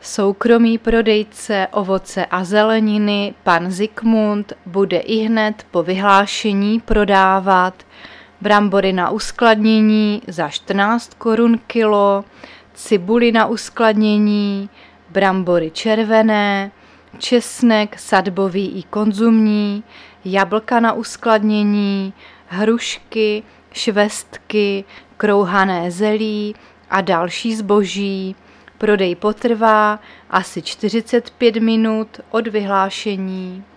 Soukromý prodejce ovoce a zeleniny pan Zikmund bude ihned po vyhlášení prodávat brambory na uskladnění za 14 korun kilo, cibuli na uskladnění, brambory červené, česnek sadbový i konzumní, jablka na uskladnění, hrušky, švestky, krouhané zelí a další zboží. Prodej potrvá asi 45 minut od vyhlášení.